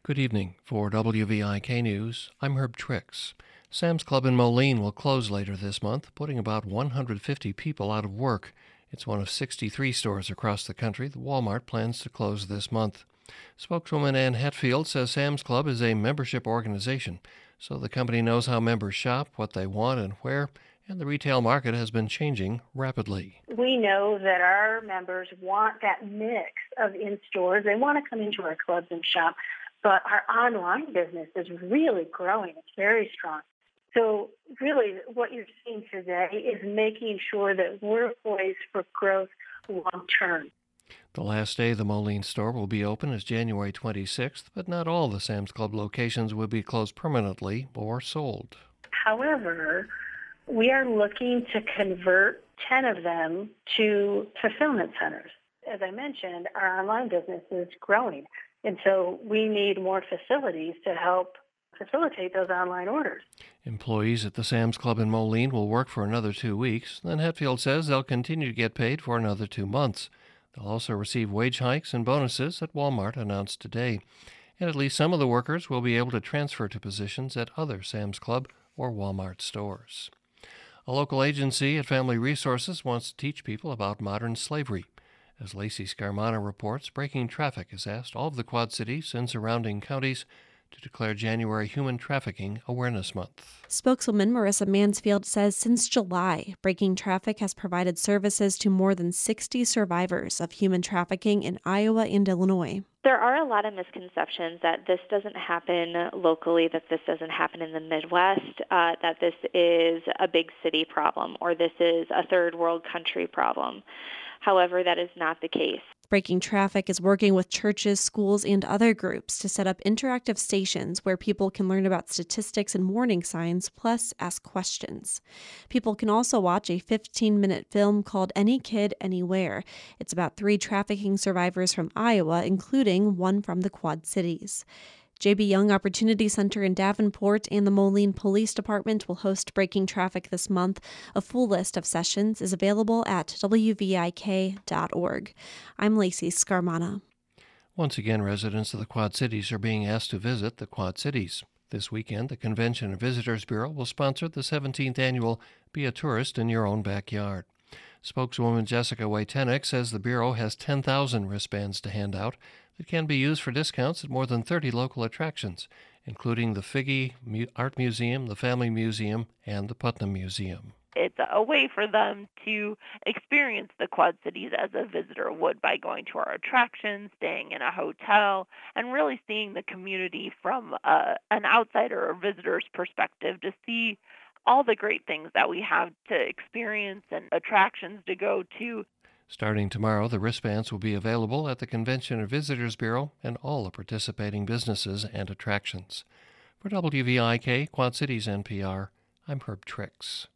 Good evening. For WVIK News, I'm Herb Trix. Sam's Club in Moline will close later this month, putting about 150 people out of work. It's one of 63 stores across the country that Walmart plans to close this month. Spokeswoman Ann Hetfield says Sam's Club is a membership organization, so the company knows how members shop, what they want, and where, and the retail market has been changing rapidly. We know that our members want that mix of in-stores. They want to come into our clubs and shop, but our online business is really growing. It's very strong. So really what you're seeing today is making sure that we're poised for growth long term. The last day the Moline store will be open is January 26th, but not all the Sam's Club locations will be closed permanently or sold. However, we are looking to convert 10 of them to fulfillment centers. As I mentioned, our online business is growing, and so we need more facilities to help facilitate those online orders. Employees at the Sam's Club in Moline will work for another 2 weeks. Then Hetfield says they'll continue to get paid for another 2 months. They'll also receive wage hikes and bonuses that Walmart announced today. And at least some of the workers will be able to transfer to positions at other Sam's Club or Walmart stores. A local agency at Family Resources wants to teach people about modern slavery. As Lacey Scarmana reports, Breaking Traffic has asked all of the Quad Cities and surrounding counties to declare January Human Trafficking Awareness Month. Spokeswoman Marissa Mansfield says since July, Breaking Traffic has provided services to more than 60 survivors of human trafficking in Iowa and Illinois. There are a lot of misconceptions that this doesn't happen locally, that this doesn't happen in the Midwest, that this is a big city problem or this is a third world country problem. However, that is not the case. Breaking Traffic is working with churches, schools, and other groups to set up interactive stations where people can learn about statistics and warning signs, plus ask questions. People can also watch a 15-minute film called Any Kid, Anywhere. It's about 3 trafficking survivors from Iowa, including one from the Quad Cities. J.B. Young Opportunity Center in Davenport and the Moline Police Department will host Breaking Traffic this month. A full list of sessions is available at wvik.org. I'm Lacey Scarmana. Once again, residents of the Quad Cities are being asked to visit the Quad Cities. This weekend, the Convention and Visitors Bureau will sponsor the 17th annual Be a Tourist in Your Own Backyard. Spokeswoman Jessica Waytenek says the Bureau has 10,000 wristbands to hand out that can be used for discounts at more than 30 local attractions, including the Figge Art Museum, the Family Museum, and the Putnam Museum. It's a way for them to experience the Quad Cities as a visitor would by going to our attractions, staying in a hotel, and really seeing the community from an outsider or visitor's perspective to see all the great things that we have to experience and attractions to go to. Starting tomorrow, the wristbands will be available at the Convention and Visitors Bureau and all the participating businesses and attractions. For WVIK, Quad Cities NPR, I'm Herb Trix.